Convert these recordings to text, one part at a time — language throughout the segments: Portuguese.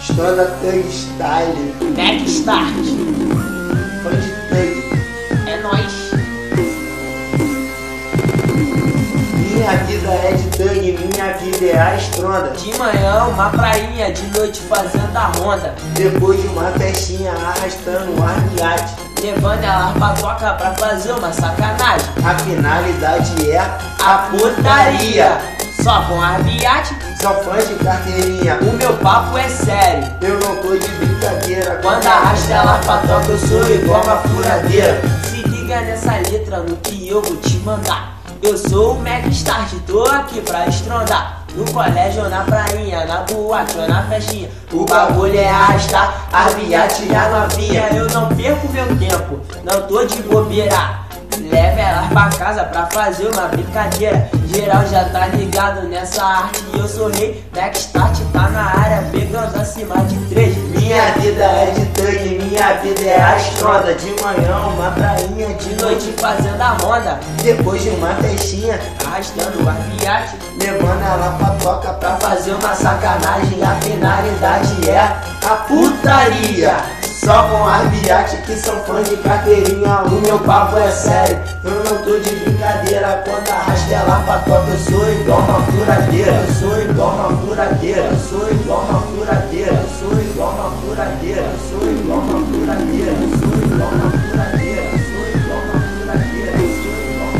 Estronda Thug Style. Backstart. Fã de Thug. É nóis. Minha vida é de Thug, minha vida é a estronda. De manhã uma prainha, de noite fazendo a ronda. Depois de uma festinha arrastando um armiate. Levando ela pra toca pra fazer uma sacanagem. A finalidade é A putaria. Só com arbiate, São fãs de carteirinha. o meu papo é sério. Eu não tô de brincadeira. Quando arrasta ela pra toca eu sou igual uma furadeira. Se liga nessa letra no que eu vou te mandar. Eu sou o Backstart, tô aqui pra estrondar. No colégio ou na prainha, na boate ou na festinha. O bagulho é arrastar, arbiate e a novinha. Eu não perco meu tempo, não tô de bobeira. Leva elas pra casa pra fazer uma brincadeira. Geral já tá ligado nessa arte e eu sou rei. Backstart tá na área pegando acima de 3. Minha vida é de Thug, minha vida é a estronda. De manhã uma prainha, De noite fazendo a ronda, depois de uma festinha, arrastando o arbiate levando ela pra toca pra fazer uma sacanagem. A finalidade é a putaria. Só com arbiate que são fãs de carteirinha. O meu papo é sério, eu não tô de brincadeira. Quando arrasta ela pra toca eu sou igual uma furadeira. Eu sou igual uma furadeira. Eu sou igual uma furadeira. Eu sou igual uma furadeira. Eu sou igual uma furadeira. Eu sou igual uma furadeira. Eu sou igual uma furadeira. Eu sou igual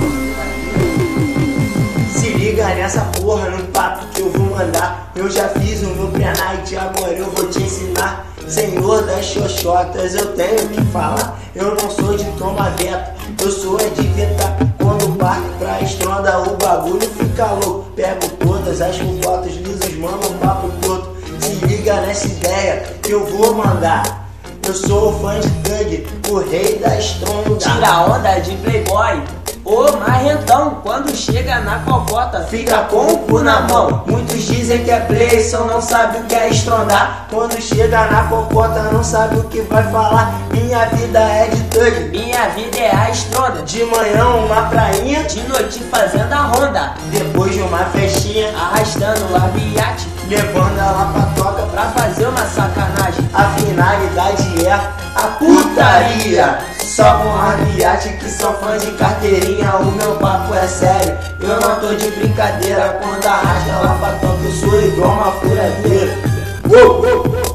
uma furadeira. Se liga nessa porra no papo que eu vou mandar. Eu já fiz o meu pré-night, agora eu vou te ensinar. Senhor das xoxotas, eu tenho que falar. Eu não sou de tomar veto, eu sou é de vetar. Quando parto pra estronda, o bagulho fica louco. Pego todas as fotos lisas, mando um papo todo. Se liga nessa ideia que eu vou mandar. Eu sou o fã de Thug, o rei da estronda. Tira onda de playboy, ô marrentão. Quando chega na cocota, Fica com o cu na mão. Muitos dizem que é playson, não sabe o que é estrondar. Quando chega na cocota, não sabe o que vai falar. Minha vida é de Thug. minha vida é a estronda. De manhã uma prainha, De noite fazendo a ronda, depois de uma festinha, arrastando o arbiate levando ela pra toca. pra fazer uma sacanagem. A finalidade é a putaria. Só com arbiate que são fãs de carteirinha. O meu papo é sério, eu não tô de brincadeira. Quando arrasta ela pra toca eu sou igual uma furadeira.